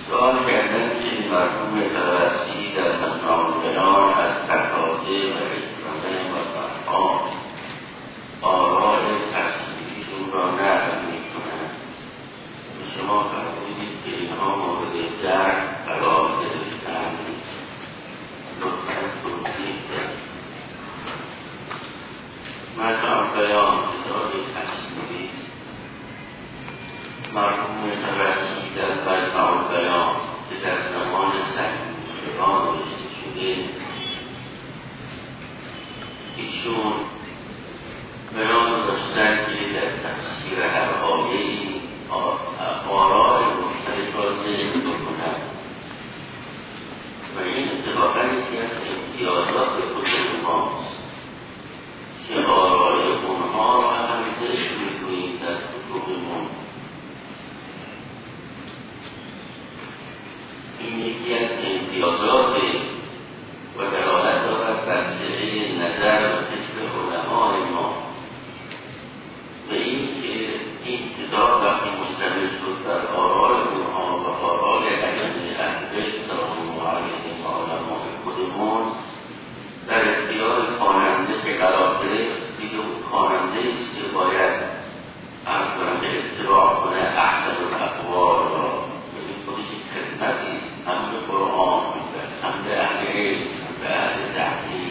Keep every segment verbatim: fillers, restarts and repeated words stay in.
سوال کردن که مرحوم طبرسی در مجموع البیان از تقاضی و احترام و فرهام آراء تفسیریشون را نقل می‌کنند. شما فرمودید که اینها مورد درک قرار گرفته‌اند. لطفاً توضیح دهید. مجموع البیان کتاب تفسیری مرحوم طبرسی در مجموع البیان که در زمان صحیح‌البیان نوشته شده، ایشون بیان داشتن که در تفسیر هر آیه‌ای آراء مختلف را ذکر بکنند و این اتفاقاً یکی از امتیازات کتب ماست که آراء اونها را هم ذکر می‌کنیم در کتبمون. این یکی از امتیازات و دلالت دارد بر صحه نظر و فکر علمای ما و این که این کتاب وقتی مشتمل شد بر آراء اونها و آراء ائمه اهل بیت سلام الله علیهم و علمای خودمون در اختیار خواننده که قرار گرفت، دیگه اون خواننده است که باید عرض کنم به اتباع کنه احسن الاقوال را. این خودش خدمتی است، هم به قرآن هم به اهل علم هم به اهل تحقیق.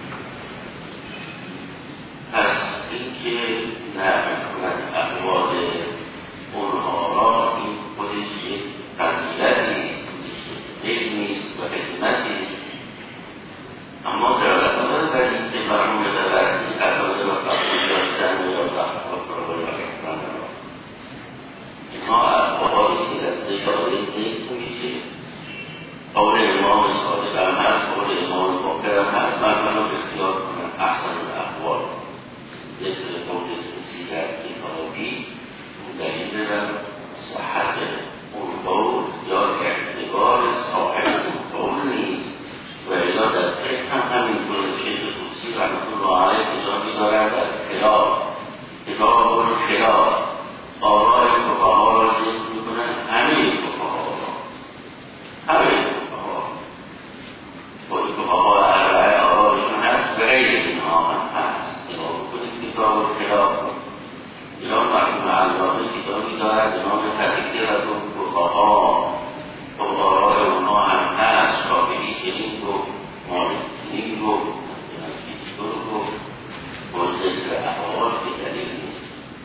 پس اینکه نقل کند اقوال اونها را، این خودش یک فضیلتی است، علمی است و خدمتی است. اما دلالت ندارد بر اینکه مرحوم طبرسی قضاوت را قبول داشتن و یا ضعف را یا احترام را. اینها اقوالی که در ذکر آیه ذکر میشه. قول امام صادق هم هست، قول امام باقر هم هست. مردم را اختیار کنند احسن الاقوال. ذکر قول کسی در کتابی اون دلیل بر صحت اون قول یا اعتبار صاحب اون قول نیست. و الا در فقه هم همینطور شیخ طوسی رحمة الله علیه کتابی دارد در خلاف، کتاب الخلاف، آراء فقها را ذکر می‌کنند، همه فقها را، همه فقها خود فقها اربعه آرایشون هست، به غیر اینها هم هست. نگاه بکنید کتاب الخلاف یا مرحوم علامه کتابی دارد به نام تذکرة الفقها، و آراء اونها هم هست. شافعی چنین گفت، مالکی چنین گفت، اینطور گفت، با ذکر احوال که دلیل نیست.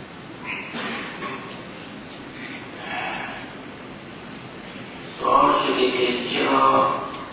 سوال شده که چرا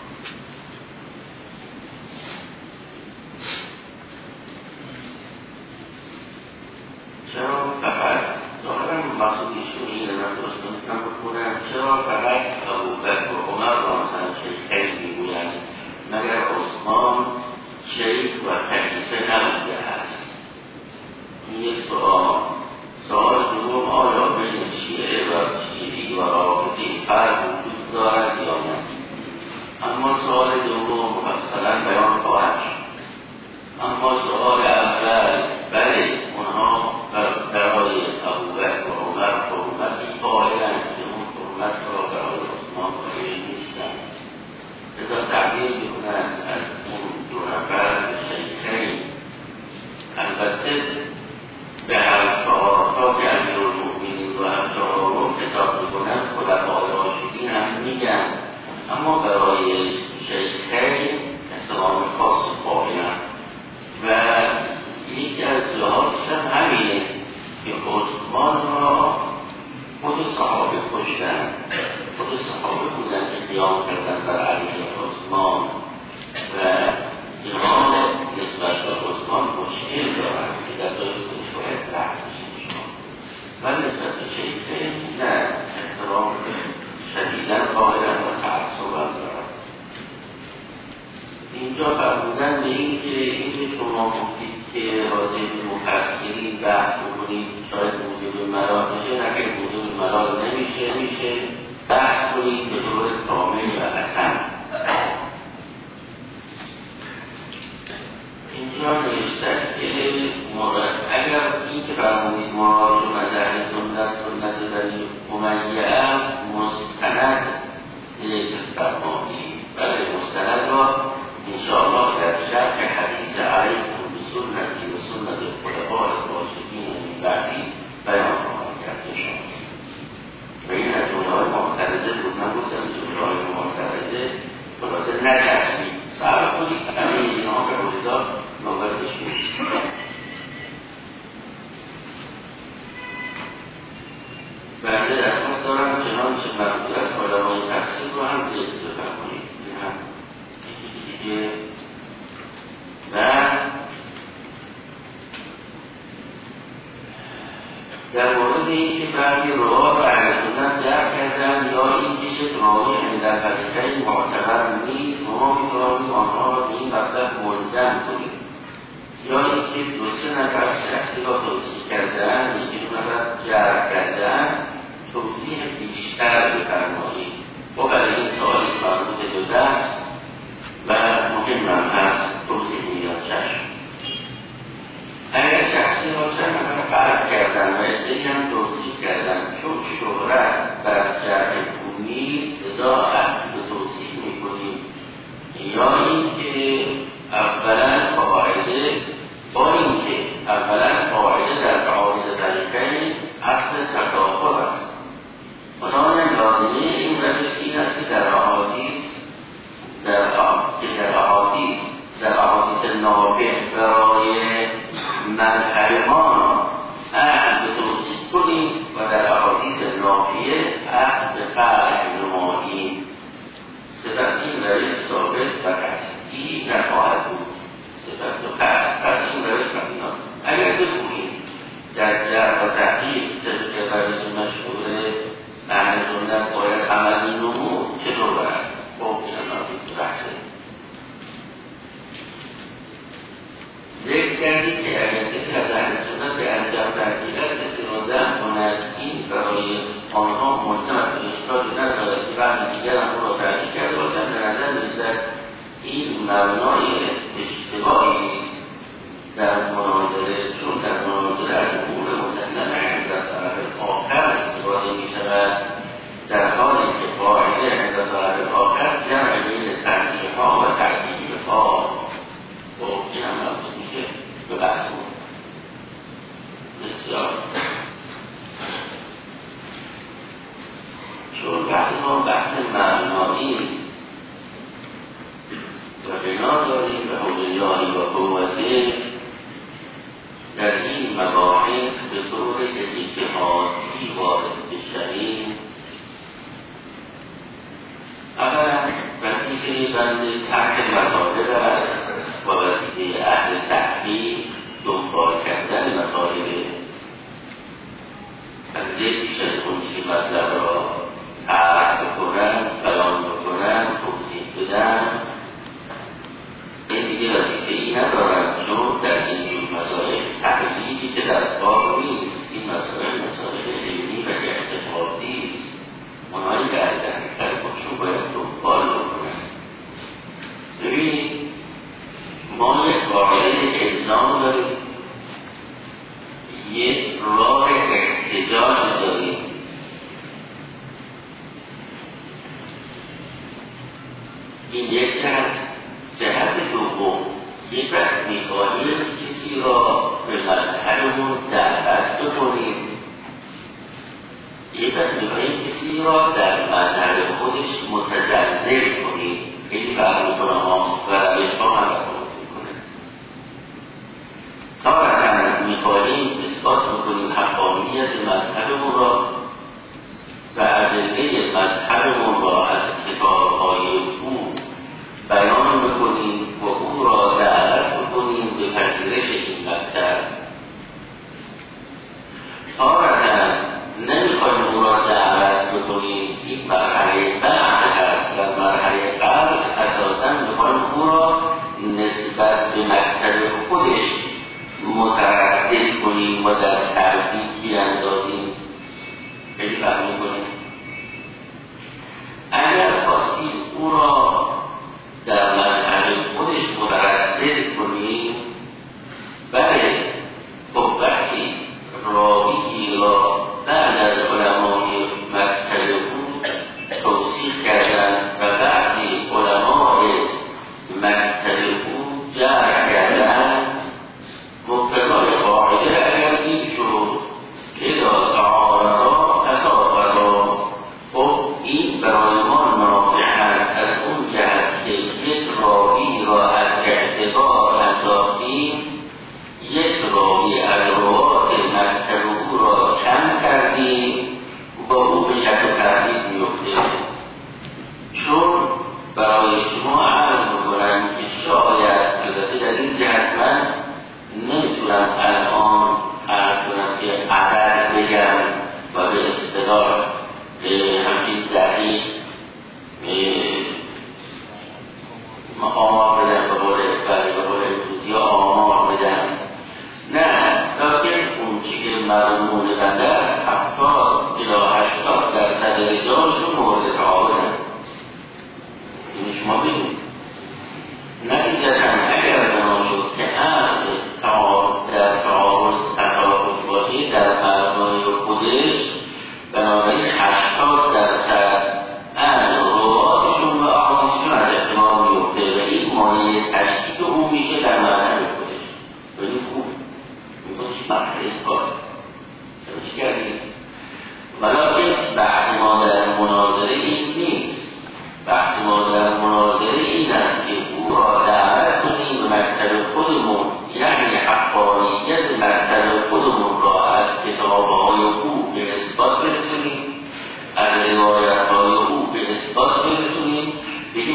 چرا فقط ظاهرا مقصودیشون اینه، من درست نمیتونم بکنم، چرا فقط ابوبکر و عمر را مثلا شیخین میگویند مگر عثمان شیخ و خلیفه نبوده است؟ این یک سوال. سوال دوم، آیا بین شیعه و شیعی و رافضی فرق وجود دارد یا نه؟ اما سوال دوم مفصلا بیان خواهد شد. اما سوال اول، بله اونها برای ابوبکر و عمر حرمتی قائلند که اون حرمت را برای عثمان قائل نیستند، لذا تعبیر می‌کنند از اون دو نفر شیخین. البته به هر چهارتا که امیرالمؤمنین و هر چهارم حساب می‌کنند خلفای راشدین هم میگن، اما برای شیخین احترام خاص قائلند. و یکی از لحاظش هم همینه که عثمان را خود صحابه کشتن، خود صحابه بودن که قیام کردن بر علیه عثمان و اینها نسبت به عثمان مشکل دارن که در داشت کنش باید بحث بشه. و نسبت به شیخین نه، احترام شدیدن قائلن و تعصب هم دارن. اینجا فرمودن به این که این که شما گفتید که راجع به مفسرین بحث بکنید شاید موجب ملال میشه، اگر موجب ملال نمیشه میشه بحث کنید به طور کامل و اتم. اینجا نوشتن که اگر این که فرمودید ما رو مذهب سنت سنت بنی امیه است مستند بعضی روات و اهل سنت درک کردن یا اینکه یک راوی در طریقه معتبر نیست و ما می‌توانیم آنها را به این مطلب ملزم کنیم، یا اینکه دو سه نفر شخصی را توصیح کردن، یکی دو نفر جرح کردن، توضیح بیشتر بفرمایید. و برای این سوالی مربوط به درس و مهم هم هست توضیح میاد چشم. اگر شخصی را چند نفر فرق کردن و ادهی هم توضیح کردن چون شهرت بر جرح او نیست لذا اصل به توضیح میکنیم، یا اینکه اولا قاعده با اینکه اولا قاعده در تعارض طریقین اصل تساقط است. مثلا لازمه این روش این است که در احادیث در در احادیث در احادیث نافع برای مذهبان اصل به توصیح کنیم و در احادیث نافیه اصل به فرع نماییم. سپس این روش ثابت و قطعی نخواهد بود. سپس و قطع این روش مبینا. اگر بگوییم در جرح و تحقیق طبق روش مشهور اهل سنت باید عملی نمو چطور برد؟ خب این هم بحثه. ذکر کردید که اگر کسی از اهل سنت به انجام تحقیق است استناده کند این برای آنها ملزم است اشکالی ندارد که بعضی دیگر هم او را تحقیق کرده باشند. به نظر می‌رسد این مبنای اشتباهی نیست در مناظره، چون در مناظره از امور مسلمه عند طرف آخر استفاده می‌شود، در حالی که قاعده عند طرف آخر جمع بین ترجیح‌ها و ترجیح‌ها و این هم موضوع میشه به بحث بود. بسیار چون بحث ما بحث معنایی و بنا داریم به حول الله و قوته در این مباحث به طور اجتهادی وارد بشویم. اولا وظیفه بنده طرح مطالب است و وظیفه اهل تحقیق دنبال کردن مطالب از پیش از اون که مطلب را طرح بکنن، بیان بکنن، توضیح بدن. این دیگه وظیفه ای ندارن، چون در این جور مسائل تحقیقی که در کار نیست. این مسائل مسائل علمی و اعتقادی است. اونهایی که از دقیقتر خودشون باید دنبال بکنن. ببینید ما یک قاعده الزام داریم، یک راه احتجاج داریم. این یک جهت. جهت دوم، یک وقت می‌خواهیم کسی را به مذهبمون دعوت بکنیم، یک وقت می‌خواهیم کسی را در مذهب خودش متزلزل کنیم. خیلی فرق می‌کنه ها و روش‌ها هم فرق می‌کنه. تارة می‌خواهیم اثبات بکنیم حقانیت مذهبمون را و ادله مذهبمون را از کتاب‌های او بیان بکنیم و او را دعوت بکنیم به پذیرش این مطلب. تارة نمی‌خوایم او را دعوت بکنیم، این مرحله بعد هست. در مرحله قبل اساساً می‌خوایم او را نسبت به مکتب خودش متردد کنیم و در تردید بیاندازیم. خیلی فهم می‌کنیم. اگر خواستیم او را در مذهب خودش متردد کنیم، بله خب وقتی راوی را بعد از علمای مکتب او توصیح کردن و بعضی علمای مکتب او جرح کردن، مقتضای قاعده اگر این شد که اذا تعارضا تساقطا، خب این برای ما نافع است از اون جهت که یک راوی را از اعتبار انداختیم، یک راوی از روات مکتب او را کم کردیم و او به شک و تردید میفته. چون برای شما عرض میکنم که شاید البته در این جهت من نمیتونم الان عرض کنم که عدد بگم و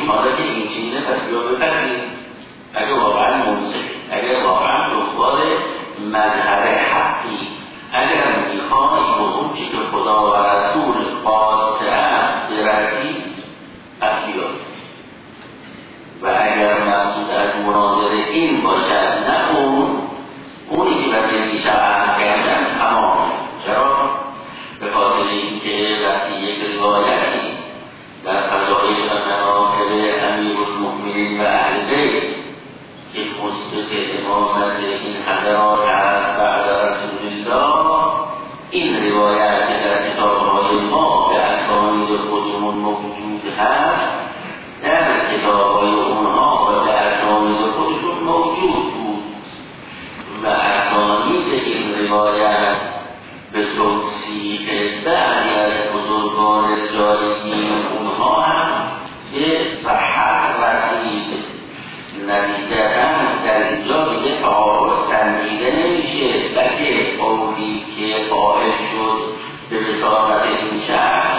بگیم حالا که این چیزه پس بیا بپذیم اگه واقعا منصف، اگه واقعا دنبال مذهب حقی، اگر میخوای به اون چی که خدا و رسول خواسته است برسی پس بیا. و اگر مقصود از مناظره این باشد نه اون اونی که برای میشه عرض کردن تمامه. چرا؟ به خاطر اینکه وقتی یک روایتی در فضایل و مناقب امیرالمؤمنین و اهل بیت که مثبت امامت این حضرات است بعد رسول الله، این روایت که در کتاب‌های ما به اسانید خودمون موجود هست در کتاب‌های اونها و به اسانید خودشون موجود بود و اسانید این روایت به توصیح بعضی از بزرگان رجالی اونها هم که صحت رسید. نتیجتاً در اینجا دیگه تعارض تنجیده نمیشه، بلکه قولی که قائل شد به رسالت این شخص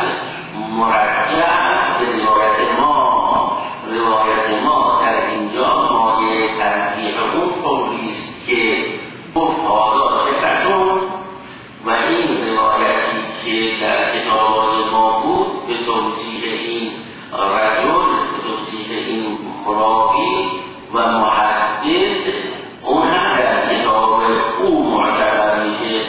مرجع است به روایت ما. روایت ما در اینجا مایه تنظیح اون قولی است که گفت حالا چقدرون و این روایتی که در کتابات ما بود به توصیح این رجل، به توصیح این راوی و محدث، اون هم در کتاب او معتبر میشه.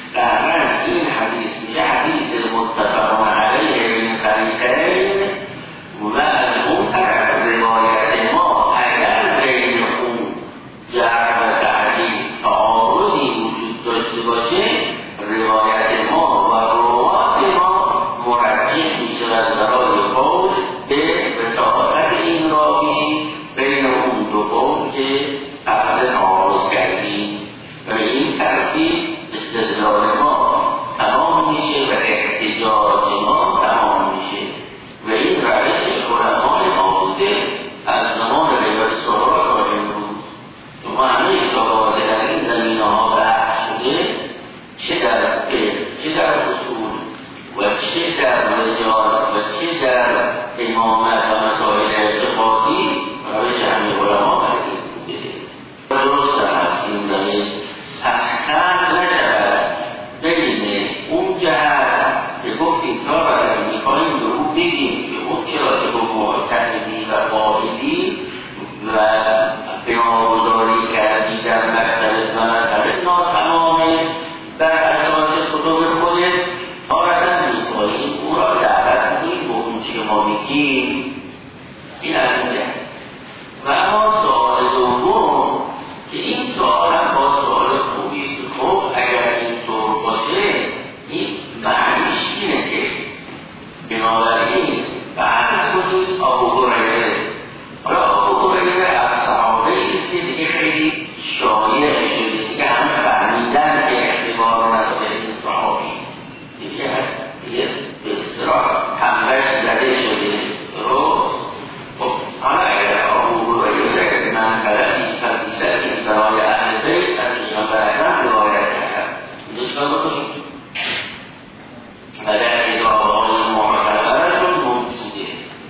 قرن این حدیث میشه حدیث متفق علیه بین طریقین و از اون طرف روایت ما اگر بین اون جرح و تعدیل تعارضی وجود داشته باشه روایت ما و روایت ما مرجح میشه و برای قول به وساطت این راوی بین اون دو قول که قبل تعارض کردیم و به این ترتیب استدلال ما تمام میشه و احتجاج ما تمام میشه و این روش علمای ما بوده از زمان روایت صحابه تا امروز. ما همه کتابات در این زمینه ها بحث شده، چه در فقه، چه در اصول و چه در رجال و چه در امامت و مسائل اعتقادی روش همه علما برای بوده. درست هست این زمین تسخن نشود ببینه اون جهت که گفتیم تا برای میخواییم به او بگیم که اون چرا که با معتقدی و قائدی و بناگذاری کردی در مکتب و مذهب ناتمامه بر اساس کتب خودت تارتا میخواییم او را دعوت کنیم به اون چی که ما میگیم. این از این جهت. و اما سوال دوم که این سوال هم با سوال خوبی است. خب اگر اینطور باشه این معنیش اینه که بنابراین بعد کنید ابو هریره. حالا ابو هریره از صحابه است که دیگه خیلی شایع شده، دیگه همه فهمیدن که اعتبار نداره این صحابی دیگه دیگه به اصطلاح همبش زده شده. خب حالا اگر ابو هریره منقلبی فضیلتی برای اهل بیت از پیامبر اکرم روایت کرد، اینجا چیکار بکنیم؟ و در کتاب‌های معتبرشون موجوده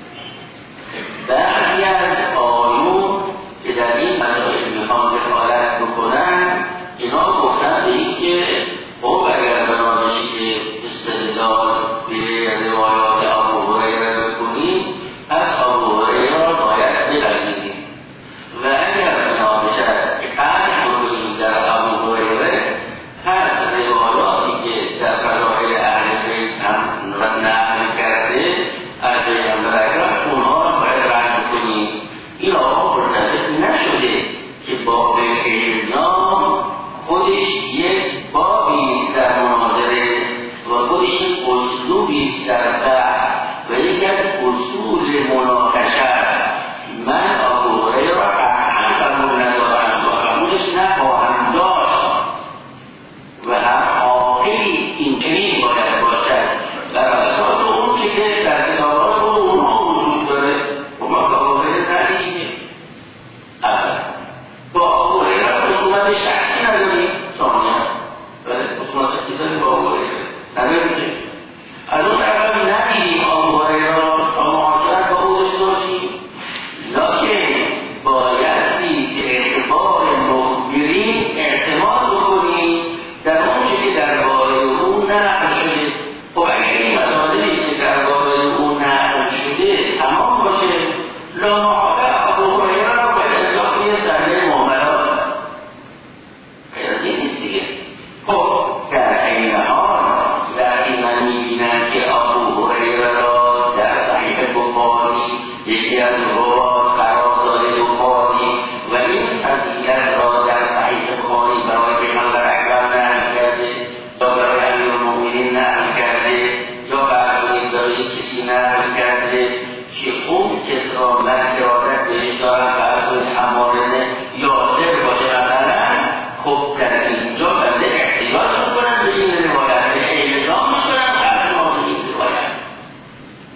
بعضی از آیون که در این مسائل میخوان دخالت بکنن، اینا گفتن به این که خب اگر بنا بشه استدلال به روایات ابو هریره بکنیم پس ابو هریره را باید ببریم و اگر بنا بشه قطع بکنیم در ابو هریره پس روایاتی که در فضائل اهل بیت هم نقل کرده از پیامبر اکرم اونها را باید رد کنیم. این آقا مرتبط نشده که باب الزام خودش یک بابی است در مناظره و خودش یک اسلوبی است در بحث و یک از اصول مناقشه است. من ابو هریره را قطعا قبول ندارم و قبولش نخواهم داشت و هر عاقلی این چنین باید باشد بر اساس اون چه که در کتابات اونها وجود داره و ما که ابو هریره ندیدیم. اول با ابو هریره خصومت شخصی نداریم، ثانیا ولی خصومت شخصی داریم با ابو هریره نداریم که از اون طرف ندیدیم ابو هریره را تا معاشرت با او داشته باشیم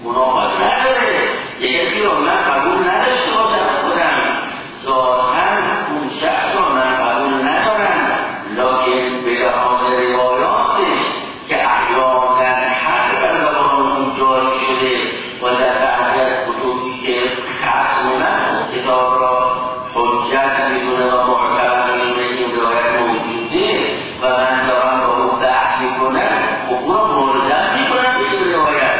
مناقض نداره. یه کسی رو من قبول نداشته باشم خودم ذاتاً اون شخص رو من قبول ندارم، لکن به لحاظ روایاتش که احیانا حق در زبان اون جاری شده و در بعضی از کتبی که خصم من اون کتاب را حجت میدونه و معتبر میدونه این روایت موجوده و من دارم با اون بحث میکنم و او را ملزم میکنم به این روایت.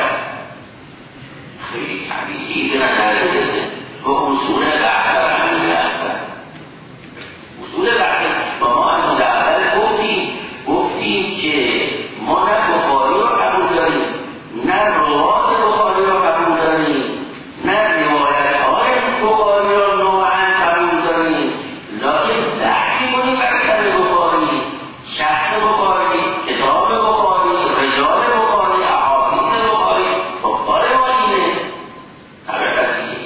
خیلی طبیعی به نظر میرسه و اصول بحث در همین بحث اصول بحث و ما از اون اول گفتیم گفتیم که ما نه بخاری رو قبول داریم نه روایت بخاری رو قبول داریم نه روایت های بخاری رو نوعا قبول داریم، لکن بحث می‌کنیم بر سر بخاری، شخص بخاری، کتاب بخاری، رجال بخاری، احادیث بخاری. بخاری ما اینه طبقاتی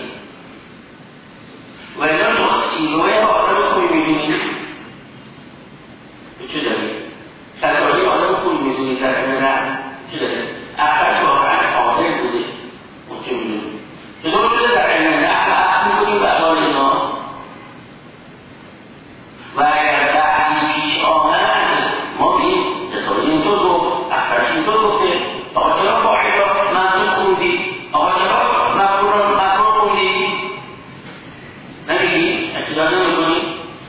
و اینا شما سیروه آدم خوبی می‌بینید چه دارید؟ تصاویر آدم خوبی می‌دونید در این نه چه دارید؟ احساس واقعا عادل بوده اون چه می‌دونید چطور شده در این نه بحث می‌کنیم بر حال اینا و اگر بحثی پیش آمد ما بیم تصاویر اینطور گفت احساس اینطور گفته آقا چرا باعثا منظور خوندی؟ آقا چرا مفهوم مفهوم خوندی؟ نمیگی؟ احتجاج نمی‌کنی؟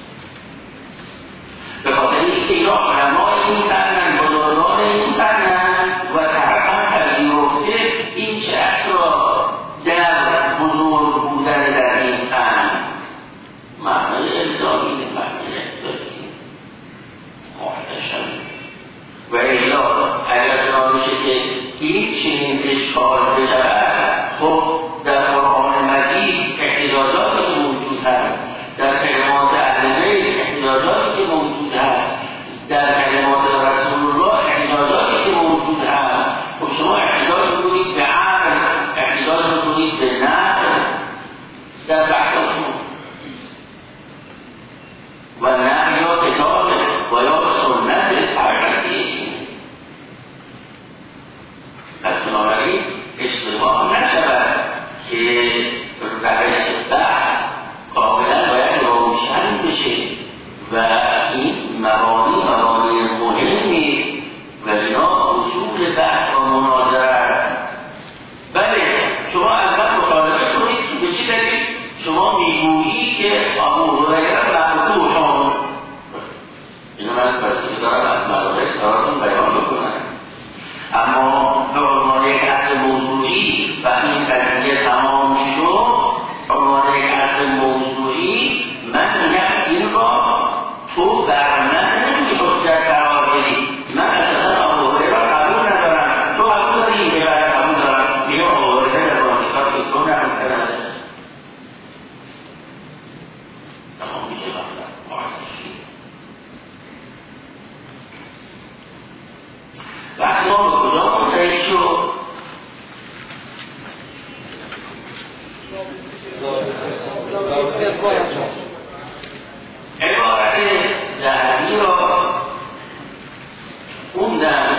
به خاطر اینکه اینا علمای این قرنن بزرگان این قرنن و طرفاً پذیرفته این شخص را در بزرگ بودن در این قرن معنی الزامی معنی الزامی محتشم و الا اگر جا میشه که این چنین اشکال بشود خب در قرآن مجید احتجاجاتی که موجود هست، در کلمات اهل بیت احتجاجاتی که موجود هست، در کلمات رسول الله احتجاجاتی که موجود هست، خب شما احتجاج می‌کنید به عقل، احتجاج می‌کنید به نقل در بحثاتون و نه یا کتاب و یا سنت طریقتی. پس بنابراین اشتباه نشود که روش بحث کاملا باید روشن بشه و این مبانی مبانی مهمی است و اینا اصول بحث و مناظره است. بله شما اول مطالعه کنید که به چی دلیل شما میگویی که ابو هریره مقطوع شد. اینو من برسید دارم از مدارک براتون بیان بکنم، اما به عنوان یک اصل موضوعی و این قضیه تمام شد به عنوان یک اصل موضوعی من میگم این را تو بر من نمی‌تونی حجت قرار بدی. من اساسا ابو هریره را قبول ندارم، تو قبول داری که بعد قبول دارم میگم ابو هریره در واقعیت که تو نمی‌کنه تمام میشه مثلا معرفی بحث ما به کجا منتهی شد؟ عبارت ذهنی را خوندم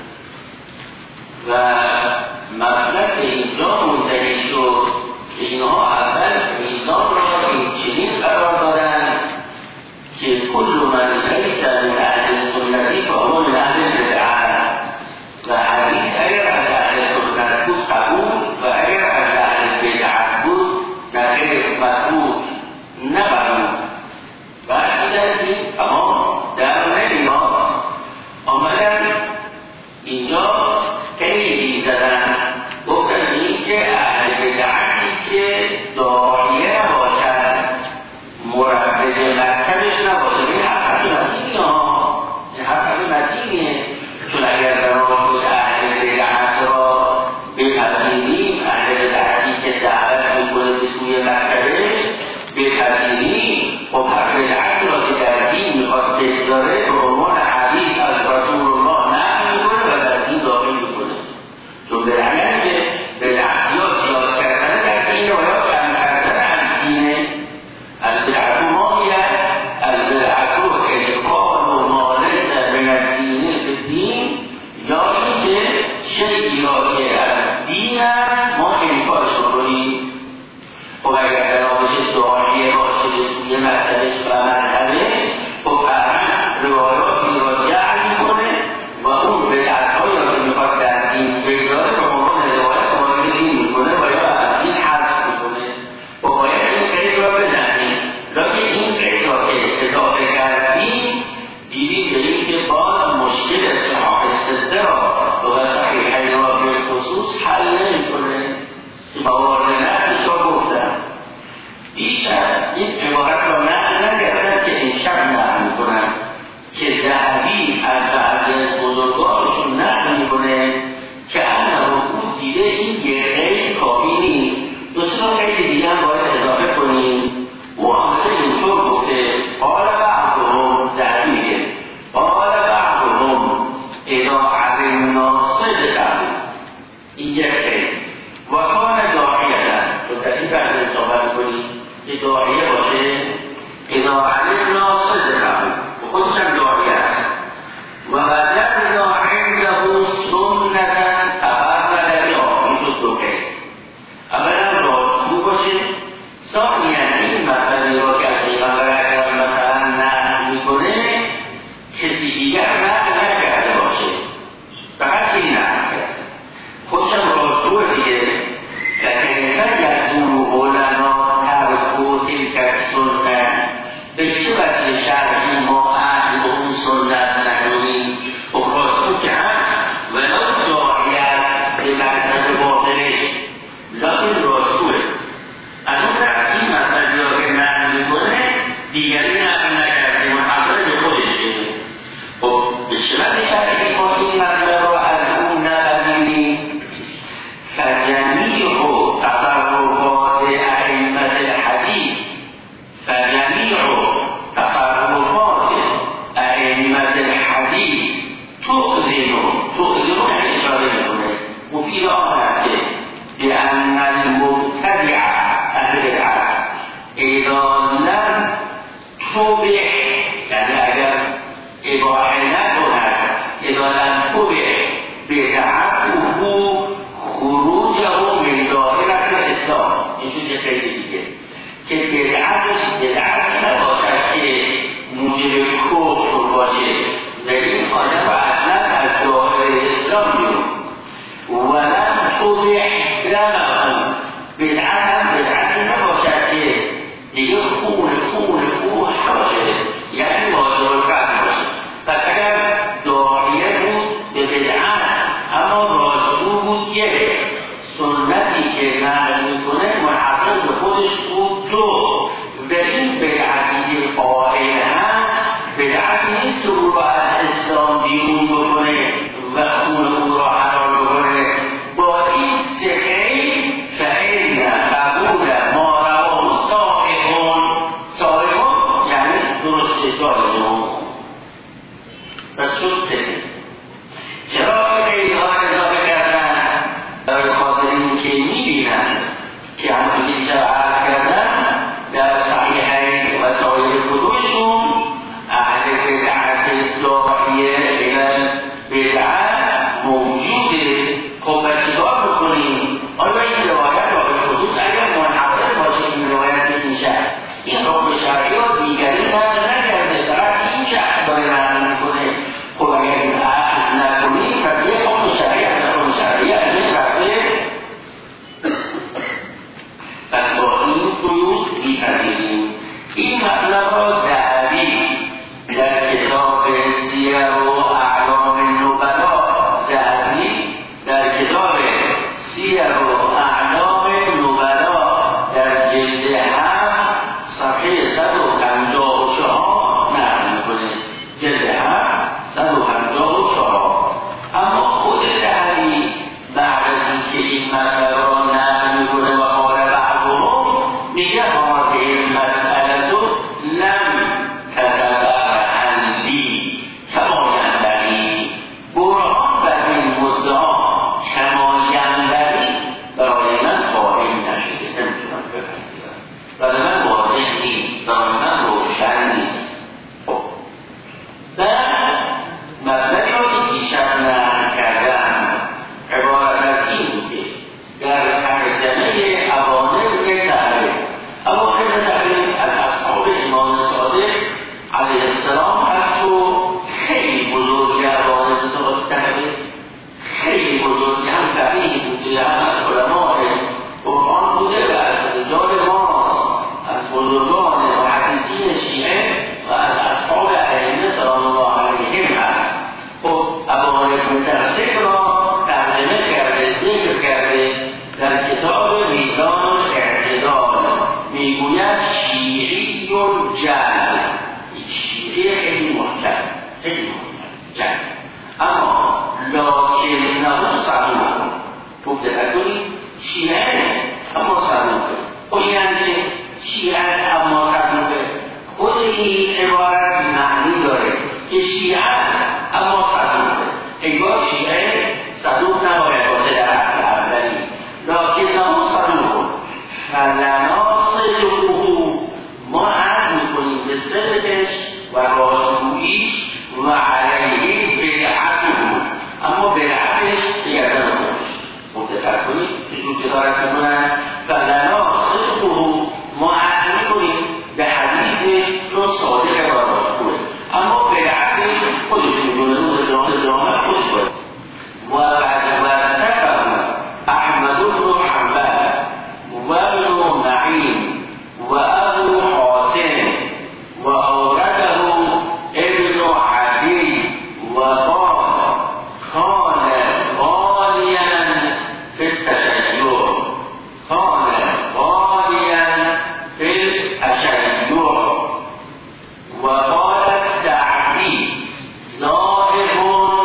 و مطلب اینجا منتهی شد که اینها اول میزان را این چنین قرار دادن که کل من لیس من اهل سنتی فهو من اهل بدعه و حدیث اگر از اهل سنت بود قبول و اگر از اهل بدعت بود نقل مطلوب نقبول و اگر این تمام در نمیاد آمدن اینجا خیلی زدن گفتن این که اهل بدعتی که داعیه نباشد مربد مکتبش نباشد این حقیقی موارد نقلش را گفتم. بیشتر این عبارت را نقل نکردم که امشب نقل میکنم که ذهبی از بعضی از بزرگانشون نقل میکنه که انه او دیده این گرده کافی نیست، دو سه خیلی دیگه هم باید اضافه کنیم. و آمده اینطور گفته قال بعضهم ذهبی میگه قال بعضهم اذا علمنا صدقه این گرده و کان داعیه تو در این برده صحبت کنیم که داعیه باشه اذا علمنا صدقه و خودش هم داعیه است و وجدنا عنده سنتا تفرد بها. این شد دو قید. اولا راستگو باشه، ثانیا این مطلبی را که از پیغمبر اکرم مثلا نقل میکنه کسی دیگر نقل نکرده باشه، فقط این نقل کرده، خودشم راستگو دیگه. لکن یزور علما ترک تلک السنت، به چه وجه شرعی ما اهل به اون سنت نکنیم؟ و راستگو که هست ولو داعیت به مقصد باطلش، لکن راستگوه. از اون طرف این مطلبی را که نقل میکنه دیگری نقل نکرده، منحصر به خودش شده. خب به چه وجه شرعی ما این مطلب را از اون نقلیم؟ فجمیع تصرفات ائمه الحدیث فجمیع تصرفات ائمه الحدیث تؤذن تؤذن یعنی اشاره میکنه مفید آن است که بأن المبتدع اهل بدعت اذا لم تبع، یعنی اگر اباحه نکند، اذا لم تبع بدعته خروجه من دائره الاسلام. این شد یه قید دیگه که بدعتش بدعت نباشد که موجب کفر باشه، ولی آدم را اصلا از دائره اسلام بیرون. ولم تبع دمه، بدعت هم بدعتی نباشد که دیگه خون خون خون باشه، یعنی واجب القتل باشه. پس اگر داعیه بود به بدعت اما راستگو بود که سنتی که نقل میکنه منحصر به خودش بود، دو و این بدعتی قائل هست بدعتی نیست که او را از اسلام بیرون بکنه و خون او را حلال بکنه. با این سقی فإن قبول ما رواه صاحبون صاحبون یعنی درست داریم. پس شد سقی. چرا خیلی ها اضافه کردن؟ برای خاطر این که میبینن که همون که عرض کردن در صحیحین و سایر کتبشون اهل بدعت داعیه الى بدعت موجوده. خب بس چیکار بکنیم؟ آیا این روایت را به خصوص اگر منحصر باشه این روایت میشه این حکم شرعی را دیگری نقل نکرده، فقط این شخص داره نقل میکنه. خب اگر این عقل نکنیم پس یک حکم شرعی از حکم شرعی از این رفته. پس با این قیود میپذیریم. این مطلب را ذهبی در کتاب سیر و اعلام النبلا، ذهبی در کتاب سیر و اعلام النبلا در جلد هفت صفحه صد و پنجاه و چهار نقل میکنه. جلد هفت صد و پنجاه و چهار. اما خود ذهبی بعد از اینکه این مطلب را نقل میکنه و قال بعضهم میگه هذه المسأله لم تتبرهن لی کما ینبغی، برهان بر این مدعا کما ینبغی برای من قائم نشده، نمیتونم بپذیرم، برای من واضح نیست، برای من روشن نیست. خب بعد مطلبی را که دیشب نقل کردم عبارت از این بود که در ترجمه اوامر تحریم، اوامر تحریم از اصحاب امام صادق علیه السلام هست و خیلی بزرگی اوامر تحریم، خیلی بزرگی، هم فقیه بوده هم از علماء قرآن بوده و از رجال ماست، از بزرگان و حدیثین شیعه و از اصحاب ائمه سلام الله علیهم هست. خب اوامر تحریم را ترجمه کرده، ذکر کرده در کتاب شیعه اما صدوقه. خب یعنی چه؟ شیعه اما صدوقه. خود این عبارت معنی داره که شیعه اما صدوقه. انگار شیعه صدوق نباید باشه در اصل اولی، لکن اما صدوق فلنا صدقه، ما عرض میکنیم به صدقش و راستگوییش و علیه بدعته، اما بدعتش بگردن خودش مختصر کنیم که جو جدارت میکنن فلنا صدقه، ما عرض میکنیم به حدیثش چون صادق و راستگوه، اما بدعتش خودش میکنه روز جامعه خودش باید. و وردفهم احمد بن حنبل و ابن نعیم و ابو حاتم و اورده ابن عدی و قال کان غالیا فی التشیع، کان غالیا فی التشیع و قال السعدی ظاهر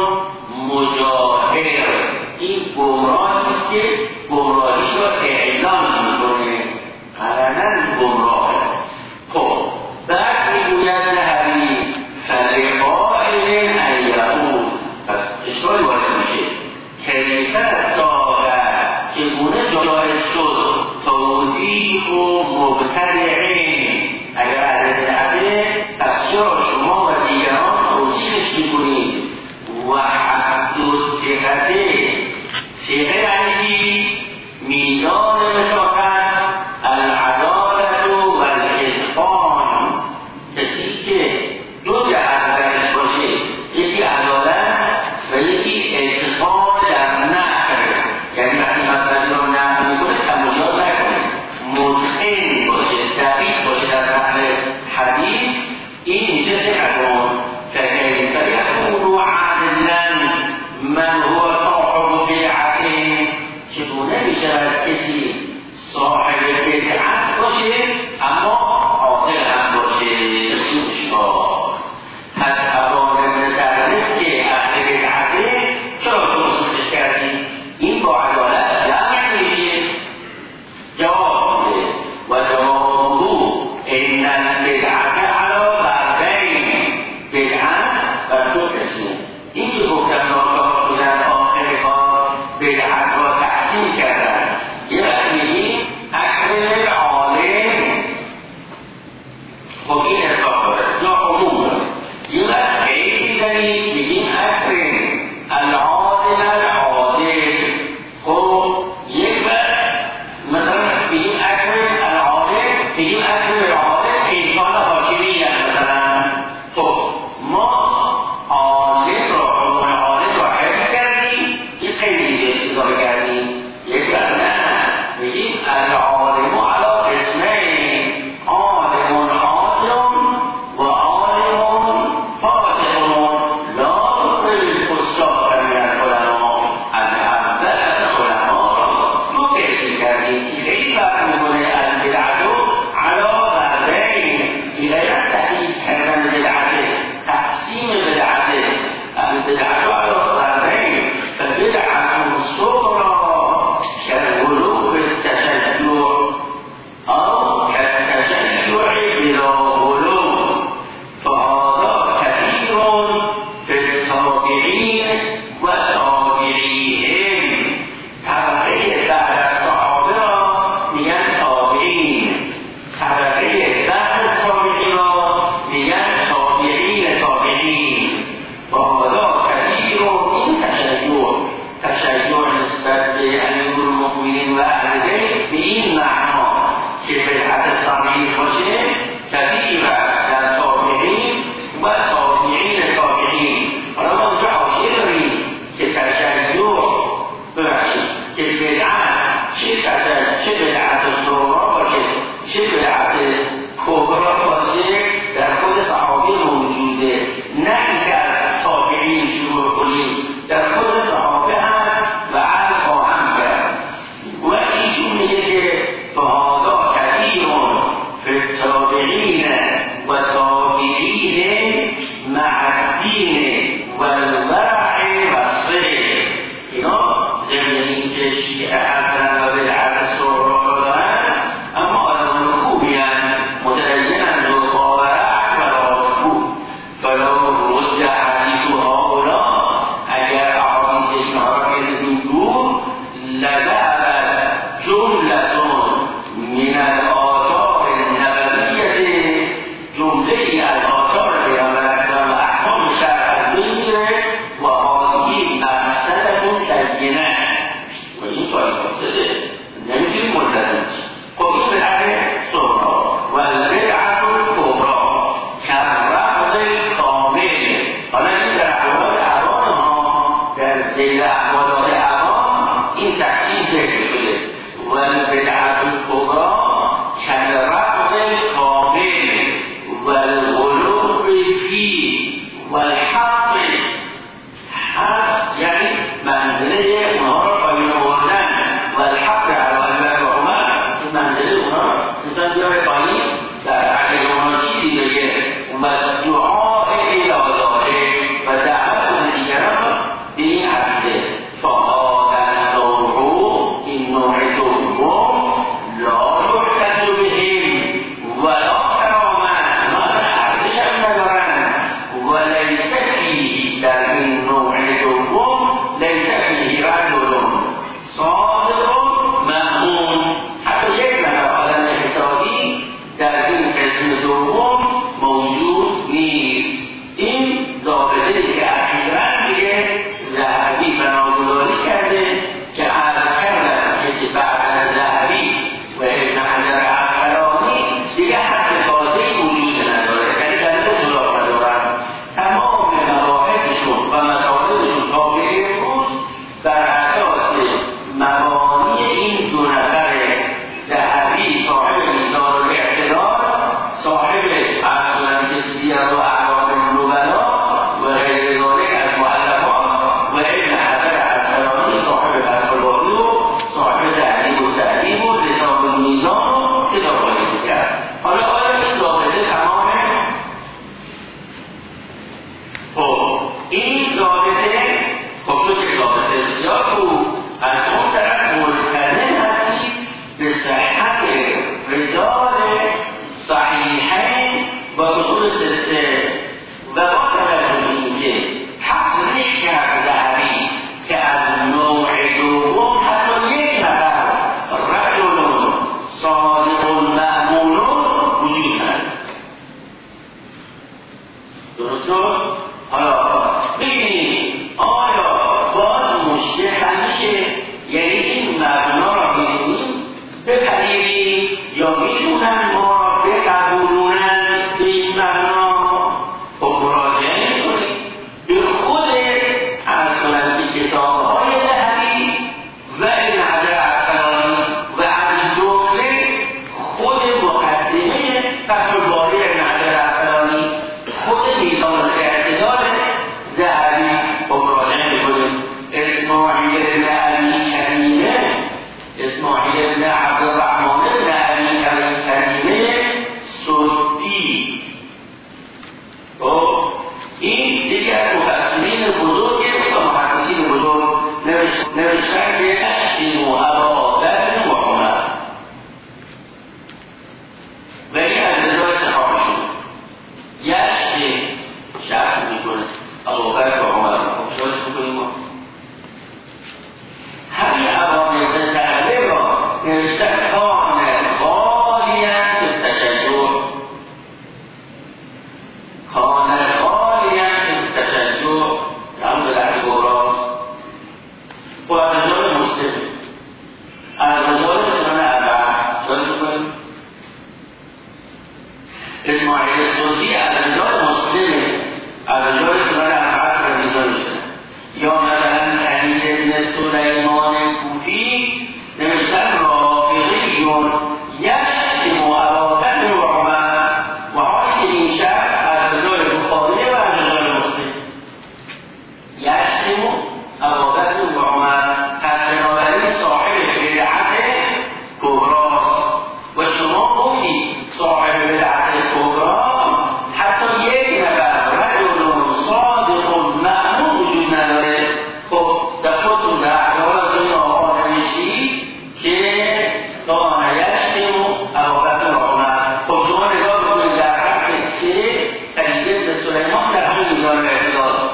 مجاهر. این گمراهی است که گمراهیش را اعلام میکنه، علنا گمراهه. خب بعد میگوید نهری فلقائل ان یعود، پس اشکالی وارد میشه کیف الساغر، چگونه جایز شد توضیح و مبتدعین، اگر از بدعته پس چرا شما و دیگران توضیحش میکنید و حد الثقته، ثقه یعنی میزان مساقت، العدالت و الاتقان، کسی که دو جهت درش باشه، یکی عدالت و یکی اتقان در نحو، یعنی وقتی مطلبی رو نحو میکنه تمایل نکنه، متقن باشه، دقیق باشه در نحو حدیث. این میشه ثقتون. فکیف یکون عدلا من هو صاحب بدعته، چگونه میشود کسی صاحب بدعت باشه اما عاقل هم باشه، سوشکار. پس ابان متعرف که اهل بدعته چرا توصیفش کردی؟ این با عدالت جمع میشه. جواب میده و جوابه ان البدعت علی ضربین، بدعت بر دو قسمه. این که گفتن ناچار شدن آخر کار بدعت را تقسیم کردن، یه وقت میگیم اکرم عالم، خب این ارتاق داره یا عموم داره. یه وقت غیر میزنیم میگیم اکرم العادل العادل. خب یک وقت مثلا میگیم اکرم العادل، میگیم اکرم العادل ایشان حاکمی مثلا. خب ما عالم را عنوان عالم را حفظ کردیم، یه خیلی دیگه اضافه کردیم. یک وقت نه میگیم العالم علی اسمین، عالم عالم و عالم فاسقون، لا تطل فساق من العلماء، الاول از علما را ما تقسیم کردیم. این خیلی فرق میکنه البدعت علی ضربین، این غیر از تحقیق کردن بدعته، تقسیم بدعته. البدعت علی ضربین، فبدعت صغرى كالغلو بالتشيع او كالتشيع بلا غلو، فهذا كثير في التابعين وتابعيهم. طبقه بعد از صحابه را میگن تابعین، طبقه بعد از تابعین را میگن تابعین تابعین. فهذا كثير، این تشیع تشیع نسبت به امیرالمؤمنین و اهل بیت به این معنا که بدعت صغیر باشه کثیر است در تابعین و تابعین تابعین. حالا ما اینجا حاشیه داریم که تشیع ببخشید که بدعت چه تشیع چه بدعت صغرا باشه چه بدعت کبرا باشه در خود صحابی موجوده، نه اینکه از تابعین شروع کنیم، در خود صحابه هست و عرض خواهم کرد. و ایشون میگه که فهذا کثیر فی التابعین و تابعین مع الدین و الورع و الصدق. اینا ضمن اینکه شیعه هستن و بدعت یا میتونن ما را بقبولونن به این معنا و مراجعه میکنیم به خود ارسلنتی کتابهای ذهبی و این حجر عسقلانی و از جمله خود مقدمه فتح الباری این حجر عسقلانی خود میزان الاعتدال ذهبی و مراجعه میکنیم. اسماعیل بن ابی کریمه اسماعیل بن عبدالرحمن بن ابی کریمه سدی این یکی از مفسرین بزرگی و محدثین بزرگ نوشتن که اشتیم و ابابکر و عمر و این از ازای صحابه شد یشتیم شرح میکنه ابابکر و عمر شرح میکنیم ما همین عوامل تحلیل را نوشتن کان خالیاً بالتشیع کان خالیاً بالتشیع هم به لحظه گوراست و از رجال مسلم از رجال سنن اربعه شاید بکنیم اسماعیل سدی از رجال مسلم از رجال سنن اربعه فرمیدان میشن یا مثلا حمید بن سلیمان کوفی نوشتن رافضیون یشتم ابابکر و عمر و حالی که این شخص از رجال بخاری و از رجال مسلم یشتم ابابکر و عمر پس بنابراین صاحب بدعت کبراست و شما گفتی صاحب بدعت کبرا حتی یک نفر رجل صادق مأمون وجود نداره. خب در خودتون در احوال از این آقا نوشتی که کان یشتم ابابکر و عمر. خب شما نگاه بکنید در حق که حمید بن سلیمان در همین میزان اعتدال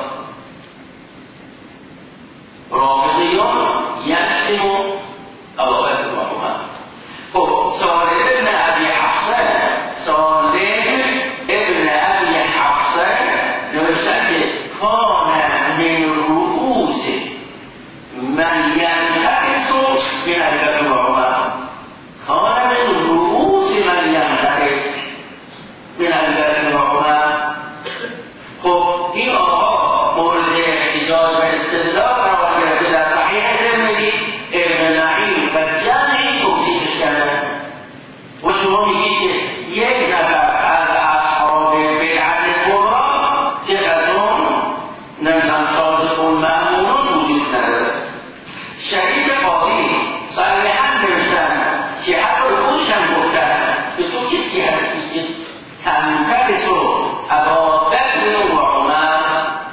رافضیون یشتم ابابکر و عمر. خب صالح ابن ابی حفصه صالح ابن ابی حفصه نوشتن که کان من رؤوس من ینتقص من ابوبکر و عمر کان من رؤوس من ینتقص من ابوبکر و عمر. خب این آقا مورد احتجاج و استدلال قرار گرفته در صحیح ترمذی ابن معین و جمعی توصیفش کردن و شما میگید که یک نفر از اصحاب بدعت کبرا چقدرون نمیدن صادقون مأمونون وجود نداره. شهید قاضی صریحا نوشتن که حتی خودش هم گفتن که تو کسی هستی که تنتقص ابابکر و عمر.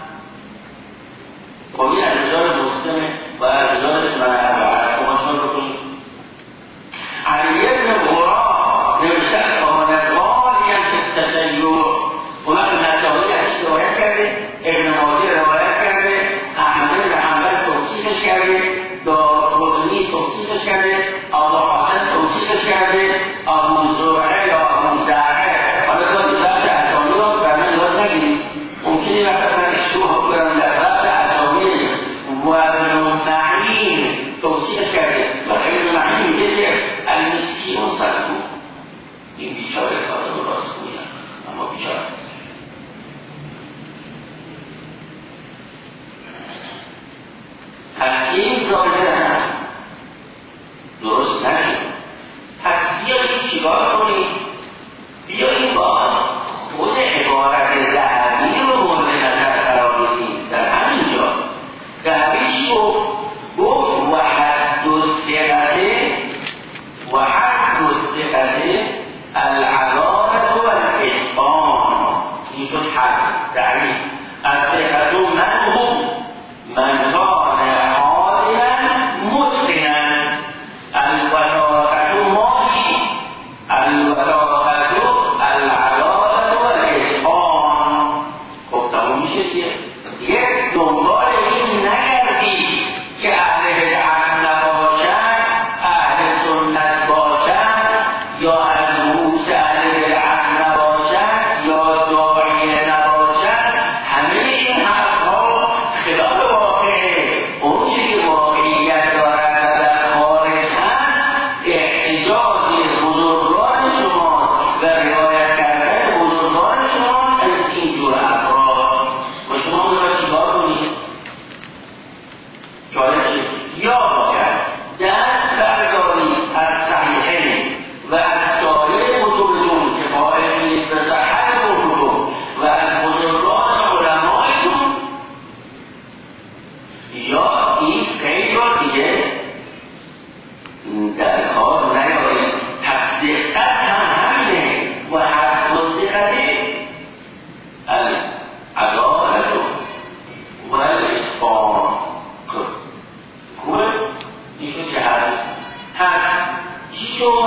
خب این از رجال مسلمه و از رجال سنن اربعه شما چون بکنید. علی بن غرا نوشتن کان غالیا فی التشیع اونا به نسائی ازش روایت کرده، ابن ماجه روایت کرده، احمد بن حنبل توصیفش کرده، دارقطنی توصیفش کرده، ابو حسن توصیفش کرده، ابو زرعه یا ابو زرعه. حالا تا ضبط اسامی رو بر من یاد نگیرید، ممکنه وقتا من اشتباه کنم در ضبط اسامی و ابن معین توصیفش کرده و ابن معین میگه که المسکین صدوق. این بیچاره آدم راست گویم اما بیچاره پس این ظاهره درست نشد. پس بیایید چیکار کنید؟ بیایید با خود عبارت ذهبی رو مورد نظر قرار بدیم. در همینجا ذهبی چی رو گفت؟ و حد الثقة و حد الثقة العدالة و الاتقان. این شد حد تعریف. الثقة من هم من کان عادلا متقنا. الوثاقة مالی الوثاقة العدالة و الاتقان. خب تمام میشه دیگه. یک دنبال این نکردی که اهل بدعت نباشن، اهل سنت باشن، یا از رؤوس اهل بدعت نباشن، یا داعی نباشن. همه این حرفها خلاف واقعه. اون چیزی که واقعیت دارد و در خارج هست احتجاج بزرگان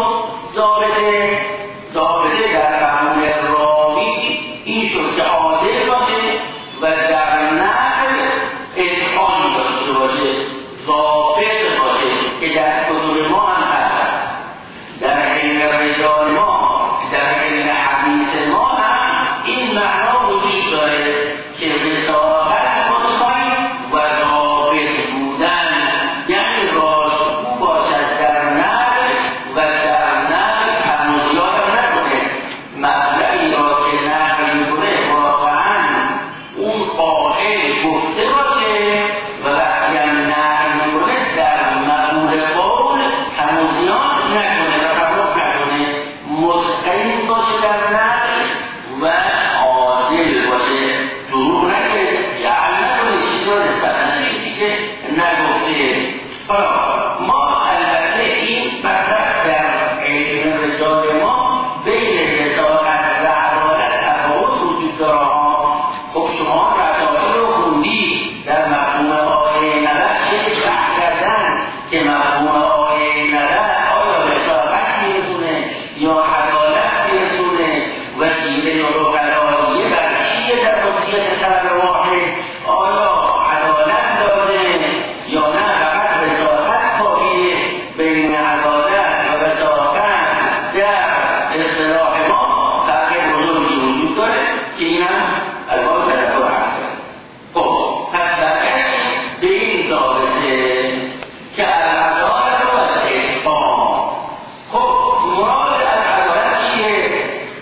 ضابطه ضابطه در قانون راوی این شد که عادل باشه و در نقل اتقان داشته باشه، ضابط باشه که در کتب ما هم هست، در علم رجال ما، در علم حدیث ما هم این معنا وجود داره که وثاقت مطمئن و ضابط بودن یعنی راستگو باشد در نقل و در نقل تنازعات نکنه، مطلبی را که نقل میکنه واقعا اون قائل گفته باشه و وقتی هم نقل میکنه در مقول قول تنازعات نکنه و تفاوت نکنه، متقن باشه در نقل و عادل باشه، دروغ نگه، جعل نکنه، چیزی را نسبت نمیسی که نگفته. ما البته این مطلب در علم رجال ما بین وثاقت و عدالت تفاوت وجود داره. خب شما رسائل رو خوندی، در مفهوم آیه نظر چه بحث کردن که مفهوم آیه نظر آیا وثاقت میرسونه یا عدالت میرسونه، وسیله روغلاییه بر چیه در وسیله خبر واحد، آیا عدالت داره یا نه فقط وثاقت کافیه. بین عدالت و وثاقت در اصطلاح ما فرق بزرگی وجود داره که این هم الباب تذکر هست. خب پس برگشت به این ضابطه که العدالت و الاتقان. خب مراد از عدالت چیه؟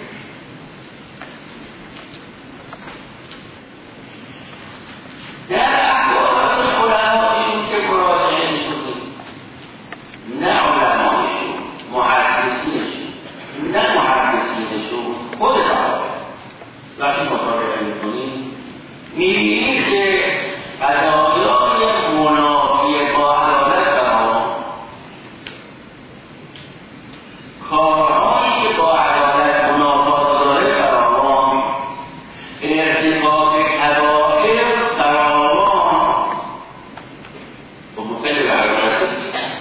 در احوالات علمایشون که مراجعه میکنیم، نه علمایشون، محدثینشون، نه محدثینشون، خود صحابه وقتی مطالعه میکنیم میبینیم که قضایای منافی با عدالت برام، کارهایی که با عدالت منافات داره برام، ارتکاب کبائر فراوان و مخالف عدالت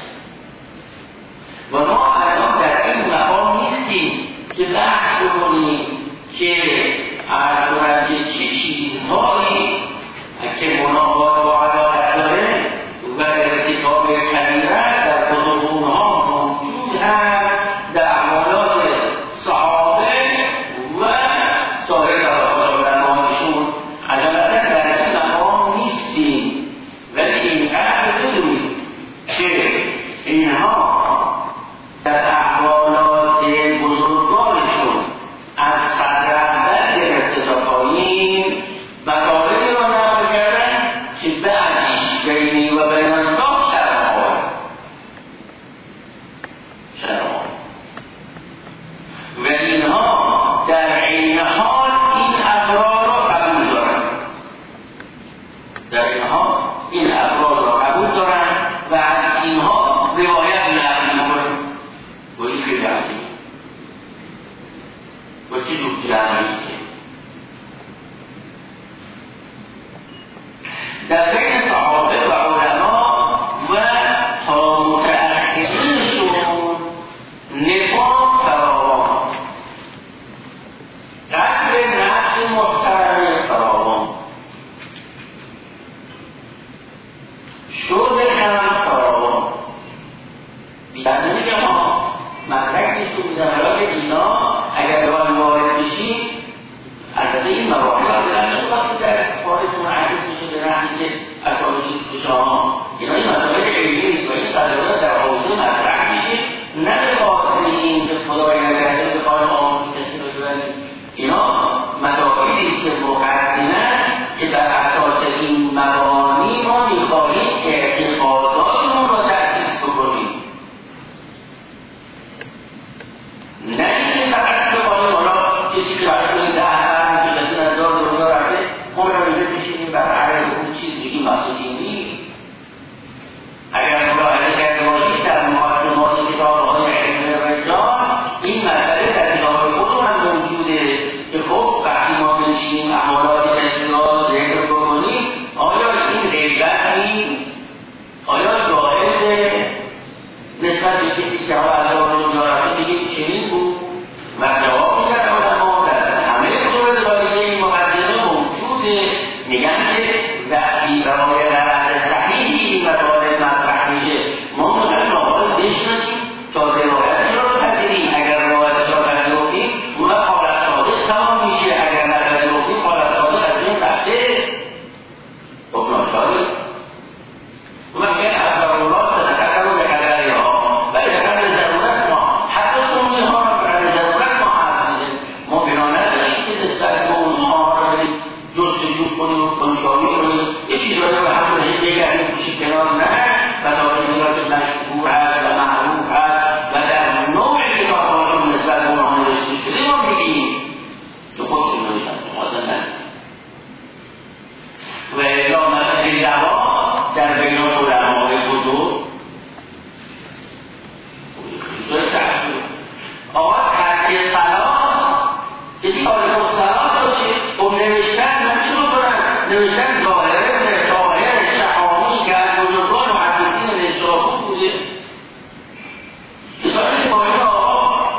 و ما الان در این مقام نیستیم که بحث کنیم که از کنم که چه چیزهایی که منافات با عدالت داره و ارتکاب کبیره در کتب اونها موجود هست در احوالات صحابه و سایر طبقات علمایشون. عدالت در این مقام نیستیم، ولی اینقدر بدونیم که اینها در احوالات بزرگوارشون از صدر اول گرفته تا پایین مطالبی را نقل کردن که بعدش بینی و بین انصاف شرم آورد شرم آورد و اینها در این حال این افراد را قبول دارن، در این حال این افراد را قبول دارن و از اینها روایت نقل میکنن و این خیلی عجیب و چی دو جمعی که در بین صحابه و علما و تا متأخرینشون نفاق فراوان، قتل نفس محترم فراوان، شرب خمر فراوان. بیان نمیگم ها مطلق نیست که میدن برای اینا اگر دوان وارد بشیم البته این مراحل ها بدن وقتی در فارتون عدیث میشه به رحمی که اصابه چیز بشه ها اینا این مسائل علمی نیست و این قضایات در حوزه مطرح میشه، نه به خاطر این که خدای نکرده به کار آمونی کسی بشدن. اینا مسائلی است که مقدمه که بر اساس این مبانی ما میخواهیم اعتقاداتمون را تأسیس بکنیم، نه اینکه فقط بخواهیم حالا کسی که برش کنیم دهن که کسی نظار دنیا رفته ما را اینجا میشینیم بر عرض اون چیز بگیم مسئولی نیست. اگر ملاحظه کرده باشید در مقدمات کتاب‌های علم رجال این مسئله در کتاب خود هم موجوده که خب وقتی ما بنشینیم احوالات کسی را ذکر بکنیم آیا این غیبت نیست؟ آیا جایزه نسبت به کسی که ها از دنیا رفته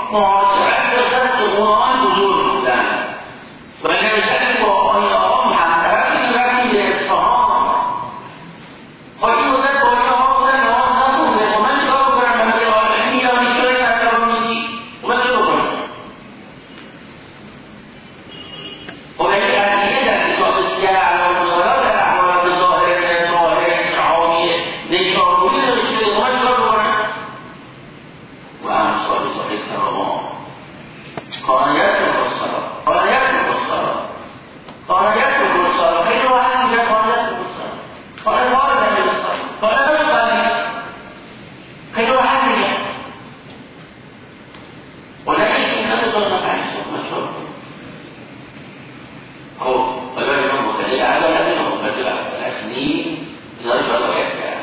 معاشرت داشتن که اونها بزرگ بودن و نوشتن با آقای آقا همطرفی میرفتیم به اصفهان. خواهی مدت با آقای آقا بودن نماز نبوده و من چرا بکنم؟ من یه آقای میرم چرا این اصلا رو میدی؟ و من چرا بکنم؟ و این قضیه در کتاب سیه علام‌النظرات در احوالات ظاهر ظاهر شعامی نیشابوری نوشته و من چرا بکنم؟ و امثال ذالک تماما قانیت بکرسالا قانیت بکرسالا قانیت بکرسالا خیلی واحد میگه قانیت بکرسالا قانیت واحد بکرسالا قانیت بکرسالا خیلی واحد میگه ولی این هم دو نفعی شد مشهور خب حالا اینا مختلف عدالت اینا مختلف اصلی اینا شاید باید کرد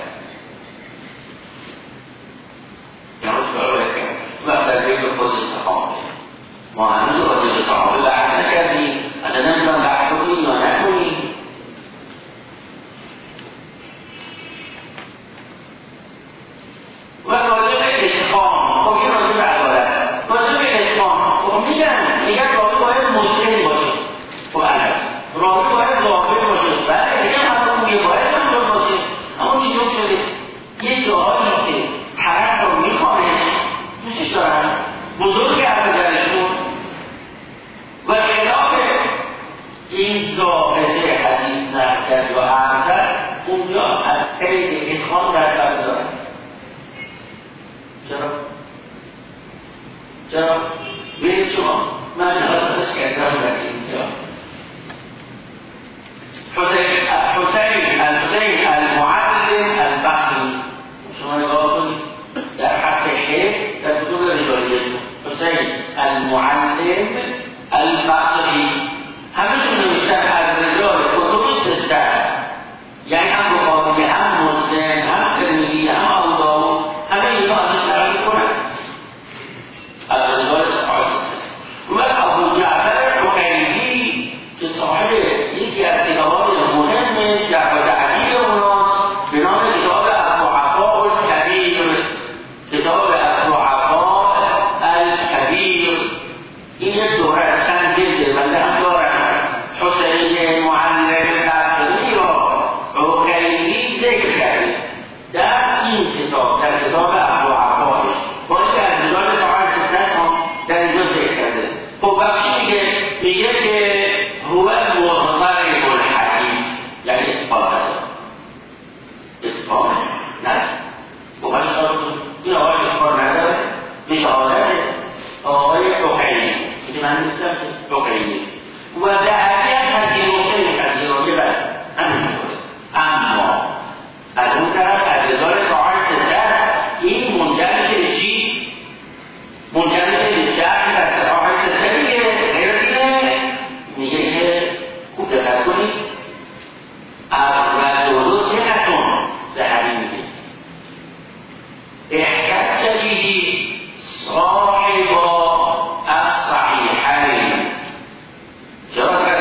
اینا شاید باید کرد و در بیت خود استقامه ما هنوز رو راجع به صحابه بحث نکردیم، اصلا نمیدونم بحث کنیم یا نکنیم. و راجع به اشقام، خب این راجع به عدالت، راجع به اشقام، خب میگن میگن راوی باید مجتهد باشه. خب البته راوی باید ظاهر باشه، بله دیگه هم میگه باید همون باشه، اما چیزی شده یه جاهایی که طرف رو میخوانه دوستش دارن بزرگ عبدالشون و خلاف این ظاهره حدیث نقدر یا عمدر اونجا از قید اتقان در سر دارن. چرا؟ چرا؟ ببینید شما من حضرتش کردم در اینجا حسین حسین الحسین المعلم البصری شما نگاه کنید در حق حق در کتب رجالیه حسین المعلم البصری همشون نوشتن از رجال کتب سته، یعنی هم بخاری هم مسلم هم ترمذی هم ابو داود همه اینا ازش نقل میکنن از رجال صحابه. و ابو جعفر عقیلی که صاحب یکی از کتابهای مهم جعفر تعدیل اوناست به نام کتاب الضعفاء الکبیر، کتاب الضعفاء الکبیر، این یک دوره از چند جلده بنده هم دارم. حسین معلم بصری را عقیلی ذکر کرده در این کتاب، در کتاب الضعفاءش با اینکه از رجال صحابه سته‌اش هم در اینجا ذکر کرده. خب بخشی میگه میگه که هو المضطرب الحدیث، یعنی اثبات هست اثبات نه خب من این آقای اثبات نداره میشه آدم آقای عقیلی که من نیستم که عقیلی و ذهبی هم پذیرفته پذیرفته بر همین میکنه. اما از اون طرف از رجال صحابه سته‌اش این منجر به چی؟ منجر به جهل در صحابه سته‌اش میگه غیر از اینه میگه که خوب دقت کنید الرجل ثقة ذهبی میگه احتج به صاحب الصحیحین. چرا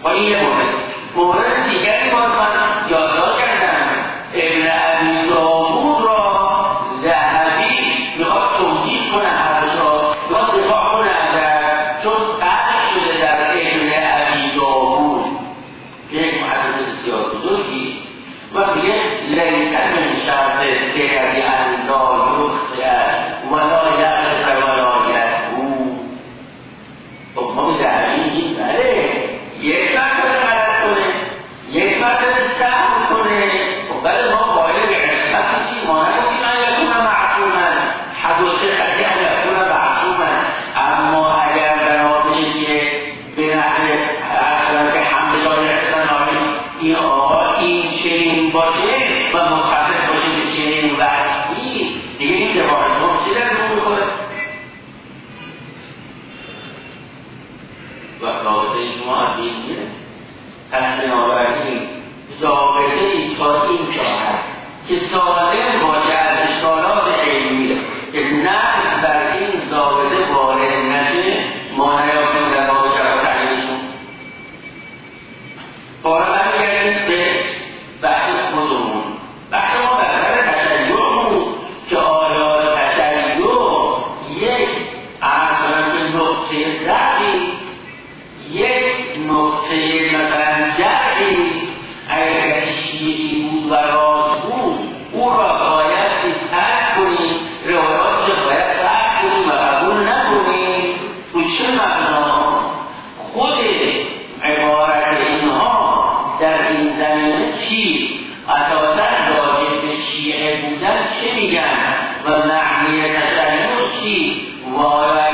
با این یه مورد. مورد دیگری باز من یادداشت کردم، ابن ابی داوود را ذهبی میخواد توجیه کنه، حرفشا میخواد دفاع کنه ازش، چون قطع شده در ابن ابی داوود که یک محدث بسیار بزرگی و میگه لیس من شرط دیگری ان لا یخطئ ولا یعرف ولا یسهو. خب ما به ذهبی میگیم بله یک مرتبه غلط کنه، یک مرتبه سهو کنه، خب بله ما قائل به عصمت نیستیم، ما نگفتیم ان یکون معصوما، حدث خطی ان یکون معصوما، اما اگر بنا بشه که به نحو اصلا که حمد شاید احسان آمین این آقا این چنین باشه و متصف باشه به چنین وحشی، دیگه این دفاع شما چی در رو میخوره؟ و رابطه شما از این میره. پس بنابراین ضابطه ایجاد این شاید که سالم باشه از اشکالات علمی که نه بر این ضابطه وارد نشه، ما نیافتیم در باب جواب تعلیمشون. بارا برمیگردیم به بحث خودمون. بحث ما در سر تشیعمون که آیا تشیع یک ارزان که نقطه ضعفی، یک نقطه مثلا جرعی، اگر کسی شیعی بود و راست بود او را باید ترک کنیم، روایات را باید ترک کنیم و قبول نکنیم. و چه مبنا خود عبارت اینها در این زمینه چیست؟ اساسا راجع به شیعه بودن چه میگن و معنی تشیع چیست؟ و